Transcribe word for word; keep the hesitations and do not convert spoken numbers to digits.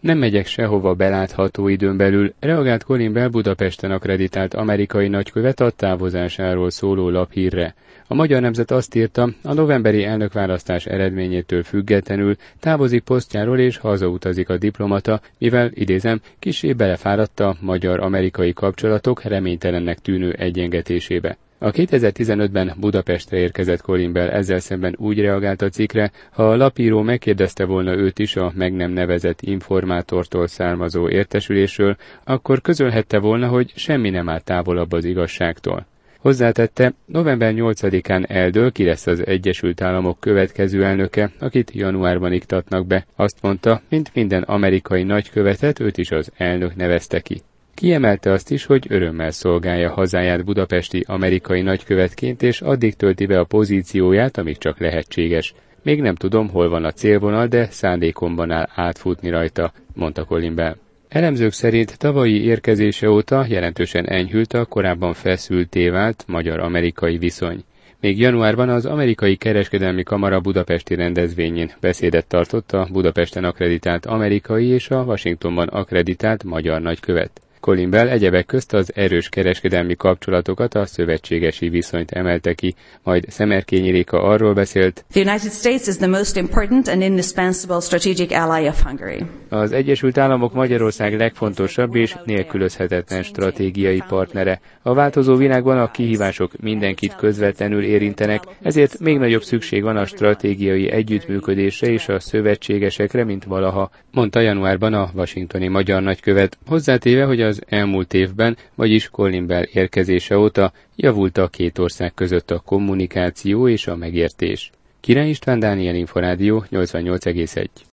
Nem megyek sehova belátható időn belül, reagált Colin Bell Budapesten akkreditált amerikai nagykövet a távozásáról szóló laphírre. A Magyar Nemzet azt írta, a novemberi elnökválasztás eredményétől függetlenül távozik posztjáról és hazautazik a diplomata, mivel, idézem, kissé belefáradt a magyar-amerikai kapcsolatok reménytelennek tűnő egyengetésébe. A kétezer-tizenötben Budapestre érkezett Colin Bell ezzel szemben úgy reagált a cikkre, ha a lapíró megkérdezte volna őt is a meg nem nevezett informátortól származó értesülésről, akkor közölhette volna, hogy semmi nem áll távolabb az igazságtól. Hozzátette, november nyolcadikán eldől, ki lesz az Egyesült Államok következő elnöke, akit januárban iktatnak be. Azt mondta, mint minden amerikai nagykövetet, őt is az elnök nevezte ki. Kiemelte azt is, hogy örömmel szolgálja hazáját budapesti amerikai nagykövetként, és addig tölti be a pozícióját, amíg csak lehetséges. Még nem tudom, hol van a célvonal, de szándékomban áll átfutni rajta, mondta Colin Bell. Elemzők szerint tavalyi érkezése óta jelentősen enyhült a korábban feszültté vált magyar-amerikai viszony. Még januárban az Amerikai Kereskedelmi Kamara budapesti rendezvényén beszédet tartott a Budapesten akkreditált amerikai és a Washingtonban akkreditált magyar nagykövet. Colin Bell egyebek közt az erős kereskedelmi kapcsolatokat, a szövetségesi viszonyt emelte ki, majd Szemerkényi Réka arról beszélt, The United States is the most important and indispensable strategic ally of Hungary. Az Egyesült Államok Magyarország legfontosabb és nélkülözhetetlen stratégiai partnere. A változó világban a kihívások mindenkit közvetlenül érintenek, ezért még nagyobb szükség van a stratégiai együttműködésre és a szövetségesekre, mint valaha, mondta januárban a washingtoni magyar nagykövet, hozzátéve, hogy az elmúlt évben, vagyis Colin Bell érkezése óta javult a két ország között a kommunikáció és a megértés. Király István, Dániel Inforádió, nyolcvannyolc egész egy.